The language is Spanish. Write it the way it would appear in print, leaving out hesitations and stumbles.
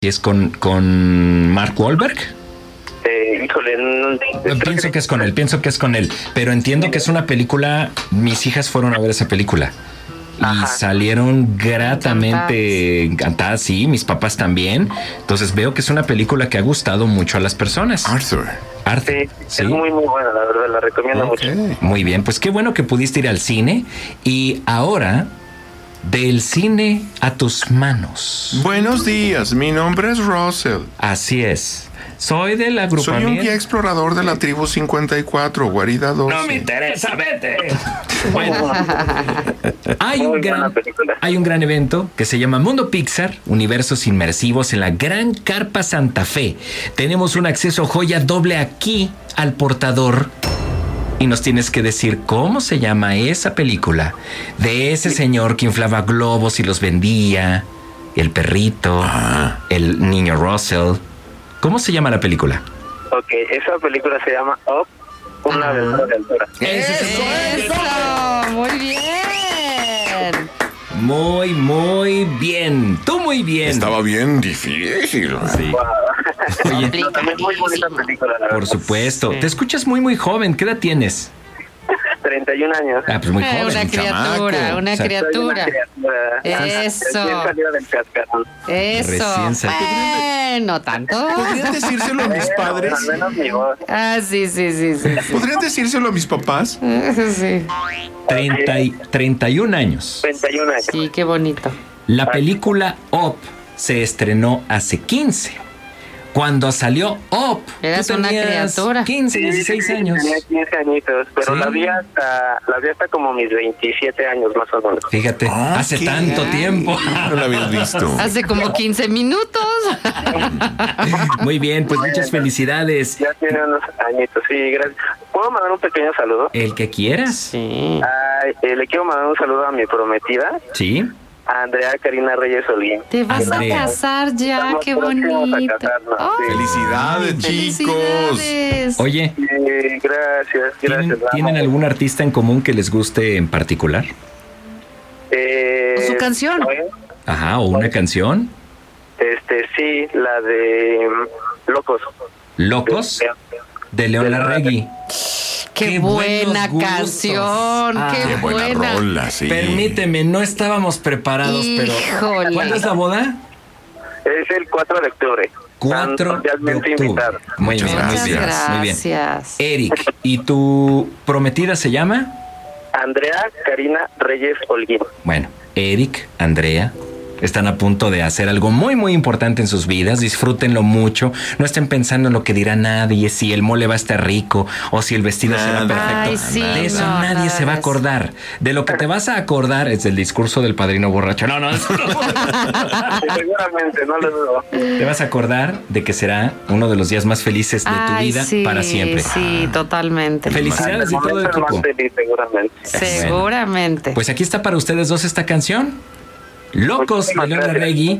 ¿Y es con Mark Wahlberg? Híjole, Pienso que es con él, pero entiendo que es una película. Mis hijas fueron a ver esa película y salieron gratamente encantadas, sí, mis papás también. Entonces veo que es una película que ha gustado mucho a las personas. Arthur. Sí, es muy buena, la verdad, la recomiendo mucho. Muy bien, pues qué bueno que pudiste ir al cine. Y ahora, del cine a tus manos. Buenos días, mi nombre es Russell. Así es. Soy del agrupamiento. Soy un guía explorador de la tribu 54, guarida 12. No me interesa, vete. Bueno, hay un gran evento que se llama Mundo Pixar, universos inmersivos en la Gran Carpa Santa Fe. Tenemos un acceso joya doble aquí al portador. Y nos tienes que decir cómo se llama esa película de ese señor que inflaba globos y los vendía, el perrito, el niño Russell. ¿Cómo se llama la película? Ok, esa película se llama Up, una aventura de altura. ¡Eso! ¡Muy bien! Muy bien. Tú muy bien. Estaba bien difícil. Sí. Wow. Oye, también muy bonita película, la por verdad. supuesto. Te escuchas muy joven. ¿Qué edad tienes? 31 años. Ah, pues muy joven. Una criatura, chamaco. una O sea, criatura. Eso. Eso. Recién salida del cascarón. Recién Eso. No tanto. ¿Podrían decírselo a mis padres? Al menos mi voz. Ah, sí. ¿Podrían decírselo a mis papás? Sí. 31 años. 31 años. Sí, qué bonito. La película Up se estrenó hace 15. Cuando salió Up, Eras tú una tenías criatura. 15, 16 años. Tenía 15 añitos, pero Sí. la vi hasta como mis 27 años más o menos. Fíjate, hace ¿qué? tanto tiempo. No la habías visto. Hace como 15 minutos. Muy bien, pues muchas felicidades. Ya tiene unos añitos, sí, gracias. ¿Puedo mandar un pequeño saludo? El que quieras. Sí. Le quiero mandar un saludo a mi prometida, Sí. a Andrea Karina Reyes Olguín. Te vas Andrea. a casar ya, Estamos qué próximos a bonito. casarnos, Ay, sí. Felicidades, chicos. felicidades. Oye, Sí, gracias. ¿tienen algún artista en común que les guste en particular? ¿O su canción? Ajá, o una canción. Sí, la de Locos. Locos, de León Larregui. Qué buenos buena gustos. canción, qué Qué buena buena. rola, sí. Permíteme, no estábamos preparados, pero Híjole. ¿cuándo es la boda? Es el 4 de octubre. 4 Están de cordialmente octubre. invitados. Muy Muchas bien, Muchas muy bien, muy bien. gracias. Eric, ¿y tu prometida se llama? Andrea Karina Reyes Holguín. Bueno, Eric, Andrea, están a punto de hacer algo muy importante en sus vidas. Disfrútenlo mucho. No estén pensando en lo que dirá nadie, si el mole va a estar rico o si el vestido será perfecto. Ay, sí, de eso no, nadie nada se va a de eso. acordar. De lo que te vas a acordar es del discurso del padrino borracho. No. Seguramente, no lo dudo. Te vas a acordar de que será uno de los días más felices de tu Ay, vida sí, para siempre. Sí, totalmente. Felicidades y todo el Momento equipo. más feliz, seguramente. Seguramente. Pues aquí está para ustedes dos esta canción. Locos de Muchísimas León gracias. Larregui.